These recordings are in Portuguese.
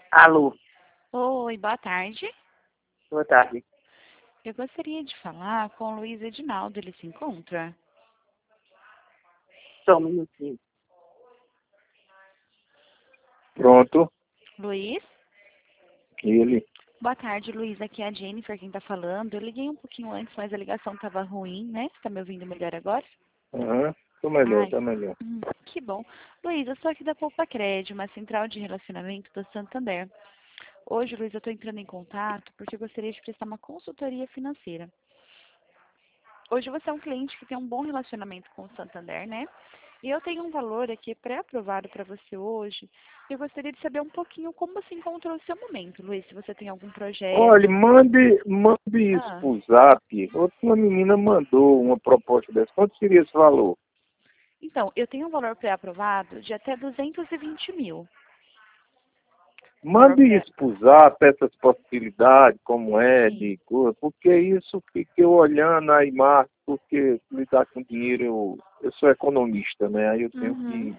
Alô, Oi, boa tarde. boa tarde. Eu gostaria de falar com o Luiz Edinaldo, ele se encontra? Só um minutinho. Pronto, Luiz? ele. Boa tarde, Luiz. Aqui é a Jennifer quem tá falando. Eu liguei um pouquinho antes, mas a ligação tava ruim, né? Você tá me ouvindo melhor agora? Aham, tô melhor, Ai, tá melhor. que bom. Luiz, eu sou aqui da Poupa Crédito, uma central de relacionamento do Santander. Hoje, Luiz, eu estou entrando em contato porque eu gostaria de prestar uma consultoria financeira. Hoje você é um cliente que tem um bom relacionamento com o Santander, né? E eu tenho um valor aqui pré-aprovado para você hoje. Eu gostaria de saber um pouquinho como você encontrou o seu momento, Luiz, se você tem algum Olha, projeto. mande isso Ah, pro Zap. Outra menina mandou uma proposta dessa. Quanto seria esse valor? então, eu tenho um valor pré-aprovado de até 220 mil. Valor Mande pré... isso pro Zap, essas possibilidades, como é, Sim. de coisa, porque isso fica eu olhando aí, Marcos, porque lidar com dinheiro, eu sou economista, né? Aí eu Uhum.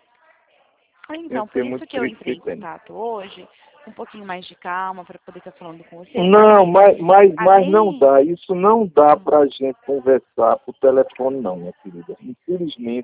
tenho Então, que por ter isso muito que eu entrei em critério. contato hoje, com um pouquinho mais de calma, para poder estar falando com você, Não, porque mas não além... dá. Isso não dá Ah, pra gente conversar por telefone, não, minha querida. Infelizmente,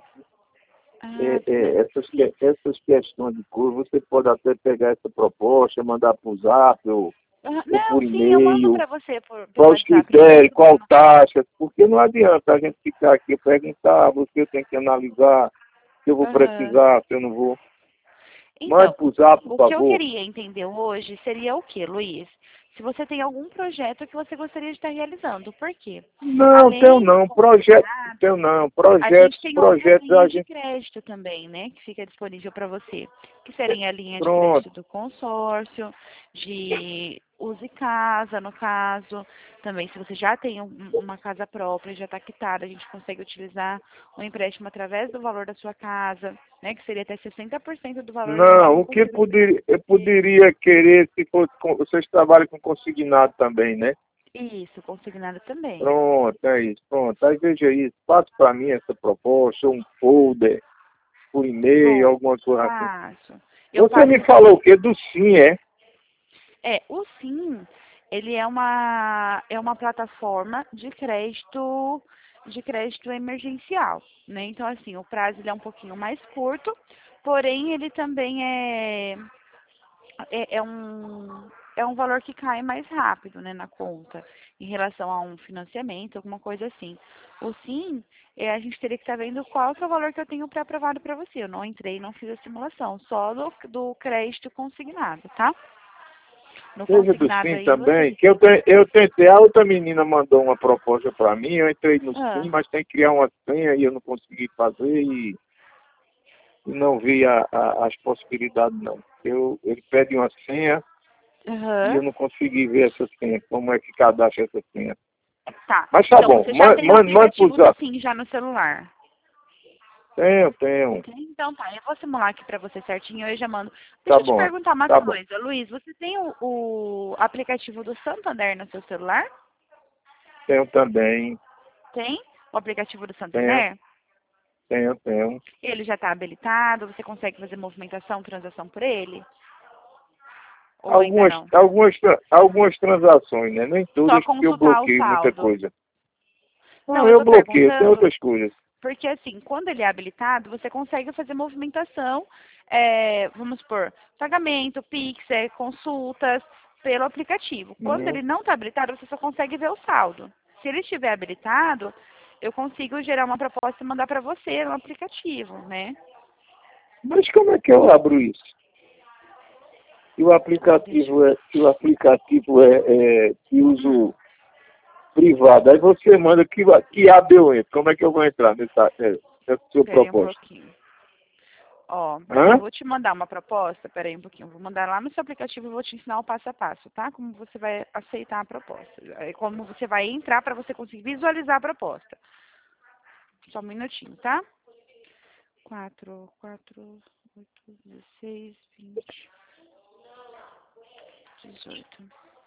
mas sim. essas questões de cor, você pode até pegar essa proposta, mandar por Zap ou por Não, sim, eu mando e-mail, para você pelo qual os WhatsApp, não tem critérios, qual problema. taxa, porque não adianta a gente ficar aqui e perguntar, você tem que analisar se eu vou Aham. precisar, se eu não vou. Mande Então, por Zap, por o que eu favor. queria entender hoje seria o que, Luiz? Se você tem algum projeto que você gostaria de estar realizando. Por quê? Não, tenho Além do não. Projeto, consignado, tenho não. a gente tem outras Projetos a linhas de gente. crédito também, né? Que fica disponível para você. Que seria a linha de Pronto. crédito do consórcio, de use casa, no caso. Também, se você já tem uma casa própria, já está quitada, a gente consegue utilizar o empréstimo através do valor da sua casa, né? Que seria até 60% do valor da Não, mesma o que consignado. eu poderia querer se fosse, vocês trabalham com consignado também, né? Isso, consignado também. Pronto, é isso, pronto. Aí veja isso, passe para mim essa proposta, um folder, por e-mail, Bom, alguma coisa assim. passo. Eu Você me passo falou o sim. quê? Do sim, é? O Sim, ele é uma plataforma de crédito emergencial, né? Então, assim, o prazo ele é um pouquinho mais curto, porém ele também é, é um, é um valor que cai mais rápido, né, na conta, em relação a um financiamento, alguma coisa assim. O Sim, a gente teria que estar vendo qual que é o valor que eu tenho pré-aprovado para você. Eu não entrei, não fiz a simulação, só do crédito consignado, tá? No Veja do consignado sim aí também, você. que eu tentei, a outra menina mandou uma proposta para mim, eu entrei no sim, Ah, mas tem que criar uma senha e eu não consegui fazer e não vi as possibilidades não. Ele pede uma senha e aham. eu não consegui ver essa senha, como é que cadastra essa senha. Tá. Mas tá Então, bom, você já tem o mande pro aplicativo do Zap. Sim já no celular. Tenho. Tem? Então tá, eu vou simular aqui pra você certinho, eu já mando. Tá Deixa eu te bom, perguntar uma tá bom. coisa, Luiz, você tem o aplicativo do Santander no seu celular? Tenho também, Tem? O aplicativo do tenho, Santander? tenho. Ele já está habilitado? Você consegue fazer movimentação, transação por ele? Ou ainda não? Algumas transações, né? Nem Só todas, porque eu consultar o bloqueio muita saldo. coisa. Não, Não, eu eu tô bloqueio, tem perguntando outras coisas. porque, assim, quando ele é habilitado, você consegue fazer movimentação, vamos supor, pagamento, Pix, consultas, pelo aplicativo. Quando Uhum. ele não está habilitado, você só consegue ver o saldo. Se ele estiver habilitado, eu consigo gerar uma proposta e mandar para você no aplicativo, né? Mas como é que eu abro isso? Deixa eu... Se o aplicativo é de Hum, uso privado, aí você manda que aba eu entro. Como é que eu vou entrar nessa sua peraí um proposta? pouquinho. Ó, eu Hã? vou te mandar uma proposta, peraí um pouquinho, vou mandar lá no seu aplicativo e vou te ensinar o passo a passo, tá? Como você vai aceitar a proposta, como você vai entrar para você conseguir visualizar a proposta. Só um minutinho, tá? 8, 16, 20, 18.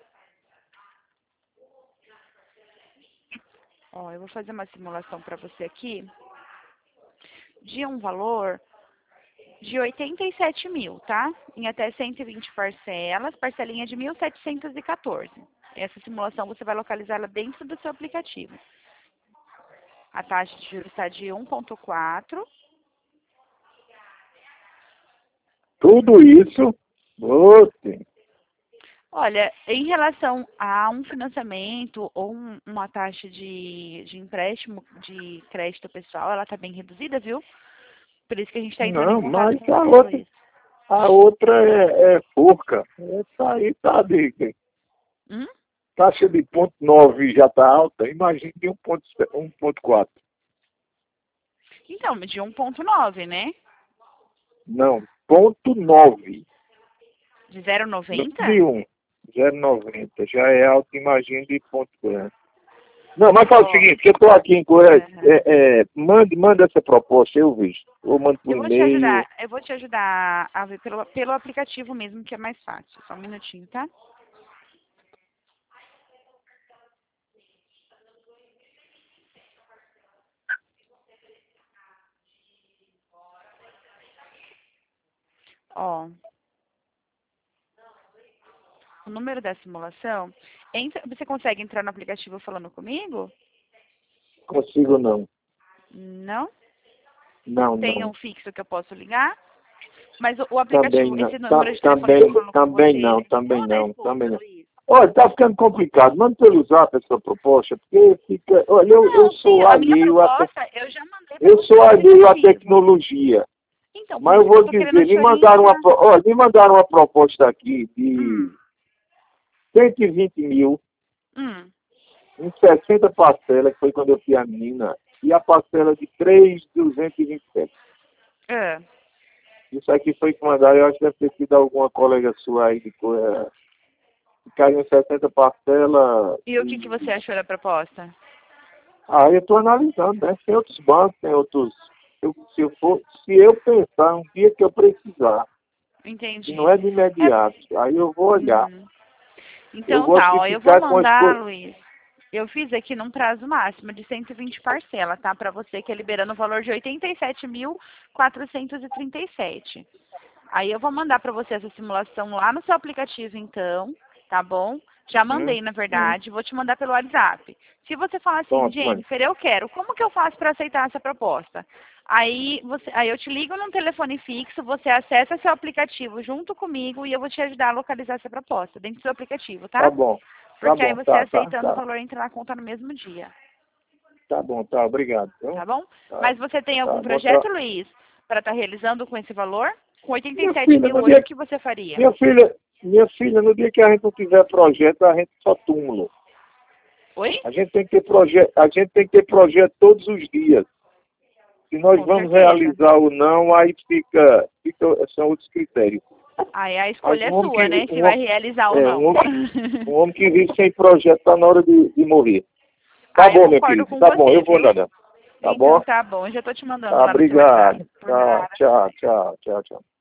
Ó, eu vou fazer uma simulação para você aqui de um valor de 87 mil, tá? Em até 120 parcelas, parcelinha de 1.714. Essa simulação você vai localizá-la dentro do seu aplicativo. A taxa de juros está de 1,4. Tudo isso, oxe, Olha, em relação a um financiamento ou uma taxa de empréstimo de crédito pessoal, ela está bem reduzida, viu? Por isso que a gente está entrando em não, contato mas com você, Luiz. a outra é forca. Essa aí tá de Hum? taxa de 0,9 já tá alta, imagine de 1,4. Então, de 1,9, né? Não, 0,9. De Não 0,90? de 1. 0,90. Já é alto, imagine de 0,4. Não, mas fala o seguinte, que eu estou aqui em Coreia, manda essa proposta, eu vejo. Ou mando por e-mail. Eu vou te ajudar a ver pelo aplicativo mesmo, que é mais fácil. Só um minutinho, tá? Ó, o número da simulação, você consegue entrar no aplicativo falando comigo? Consigo não. Não? Não, Tem não. um fixo que eu posso ligar? Mas o Também aplicativo, não. esse número de telefone que eu falo com Também você, não, é também seu ou da não, esposa, também não. Luiz? Olha, tá ficando complicado. Manda pelo zap essa proposta, porque fica. Olha, eu Não, sim, sou a minha alheio proposta, eu já mandei para eu você sou no alheio à aplicativo. tecnologia. Então, por Mas eu isso que eu vou tô querendo dizer, te orientar. me mandaram uma proposta aqui de Hum, 120 mil hum. em 60 parcelas, que foi quando eu fui a menina, e a parcela de 3.227. É. Isso aqui foi que mandaram, eu acho que deve ter sido alguma colega sua aí que caiu em 60 parcelas. E o que você achou da proposta? Ah, eu estou analisando, né? Tem outros bancos, tem outros. Se eu pensar um dia que eu precisar, que Entendi. não é de imediato, aí eu vou olhar. Uhum. Eu Então gosto tá, de ó, eu vou ficar com as mandar, coisas. Luiz. Eu fiz aqui num prazo máximo de 120 parcelas, tá? Para você, que é liberando o valor de 87.437. Aí eu vou mandar para você essa simulação lá no seu aplicativo, então, tá bom? Já mandei, na Hum. verdade, vou te mandar pelo WhatsApp. Se você falar assim, Pronto, mano. Jennifer, eu quero, como que eu faço para aceitar essa proposta? Aí eu te ligo num telefone fixo, você acessa seu aplicativo junto comigo e eu vou te ajudar a localizar essa proposta dentro do seu aplicativo, Tá tá? bom. Tá Porque aí bom, você tá. aceitando o valor entra na conta no mesmo dia, Tá bom, tá. Obrigado. Então, tá bom? tá, Mas você tem tá algum bom. projeto, Luiz, para estar realizando com esse valor? Com Minha 87 filha, mil no hoje, dia, o que você faria? minha filha, no dia que a gente não tiver projeto, a gente só túmulo. Oi? A gente tem que ter projeto, todos os dias. Se nós Com vamos certeza. realizar ou não, aí são outros critérios. Aí a Mas escolha é sua, né? Se vai realizar ou não. um homem que vive sem projeto está na hora de morrer. Tá Ah, eu bom, meu concordo querido. com Tá bom, você, eu vou viu? andando. Tá Então bom? tá bom, eu já tô te mandando Tá, lá no seu WhatsApp. obrigado. Por Tá, nada. tchau, tchau, tchau, tchau.